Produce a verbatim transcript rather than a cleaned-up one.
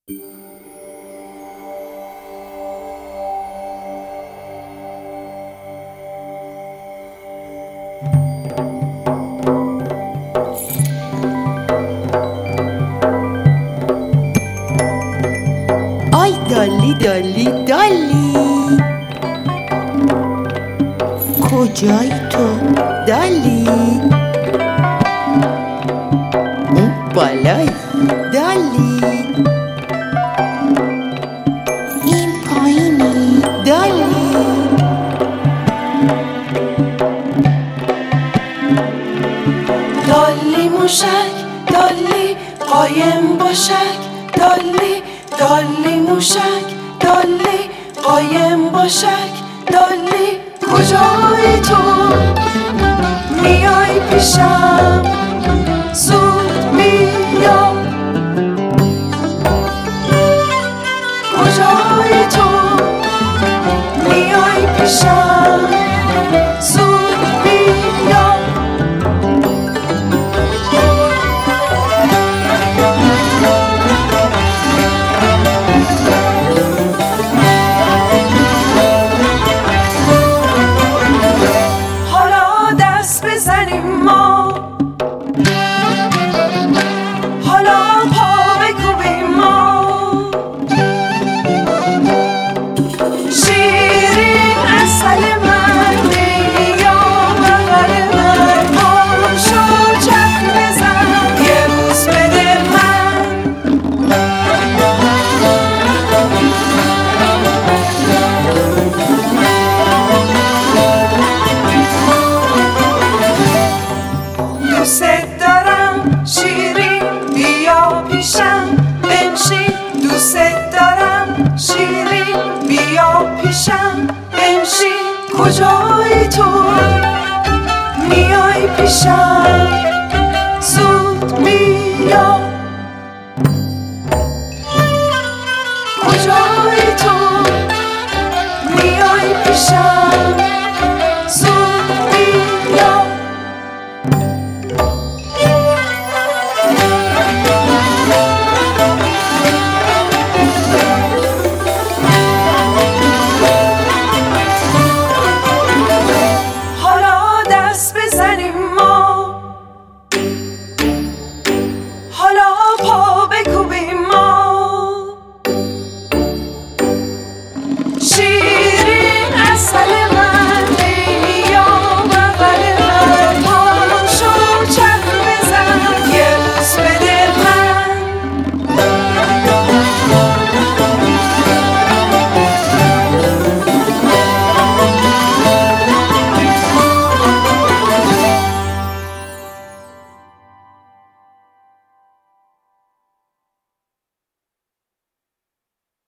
آی دالی دالی دالی، کجایی تو دالی؟ اون بالایی دالی، این پایینی دالی. دالی موشک دالی قایم باشک دالی، دالی موشک دالی قایم باشک دالی، کجایی تو میای پیشم زود بیا، کجایی تو میای پیشم زود بیا. حالا دست بزنیم ما، حالا پا بکوبیم ما، شیرین عسل من یا بغل من، پاشو چرخ بزن یه بوس بده من. دوست دارم شیرین بیا پیشم بنشین، دوست دارم شیرین بیا پیشم بنشین، کجایی تو میای پیشم زود بیا، کجایی تو میای پیشم